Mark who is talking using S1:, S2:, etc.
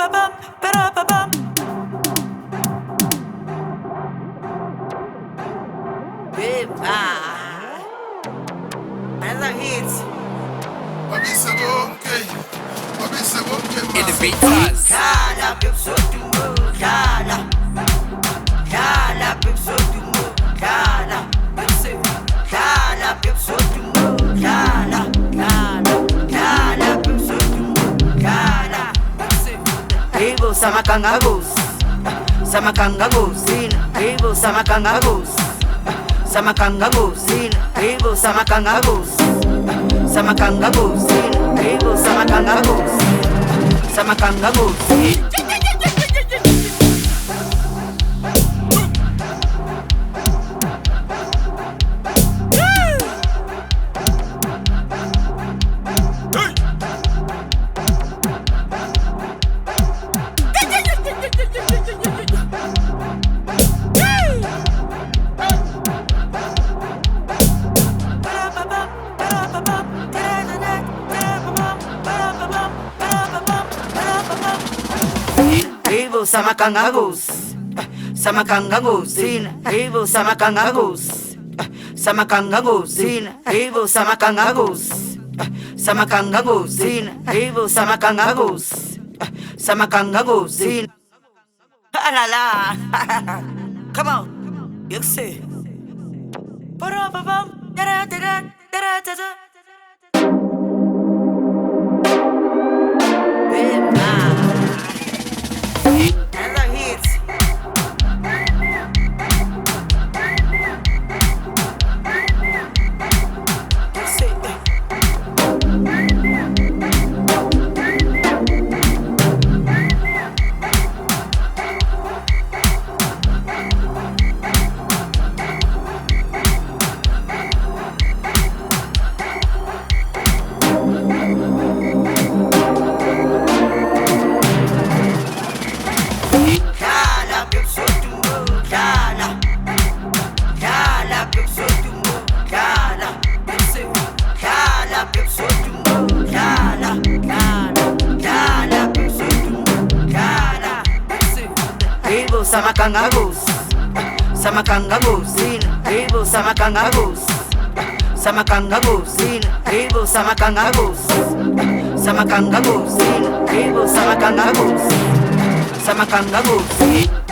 S1: Another hit.
S2: In the beat buzz.
S1: Cala, penso tu cala. Cala, penso tu cala. Cala, penso tu cala. Cala, penso tu cala. Ibo sama kangagus. Sama kangagusin. Ibo sama kangagus. Sama kangagusin. Ibo sama kangagus. Sama kangagusin. Ibo sama kangagus. Sama kangagusin. Ibo sama kangagus. Sama kangagusin. Ibo sama kangagus. Sama kangagusin. Ibo sama kangagus. Sama kangagusin. Ibo sama kangagus. Sama kangagusin. La la. Come on. You see. Ba-da-ba-bum. Da-da-da-da. Da-da-da-da. Another hit. Ibo sama kangagus. Sama kangagusin. Ibo sama kangagus. Sama kangagusin. Ibo sama kangagus. Sama kangagusin. Ibo sama kangagus. Sama kangagusin.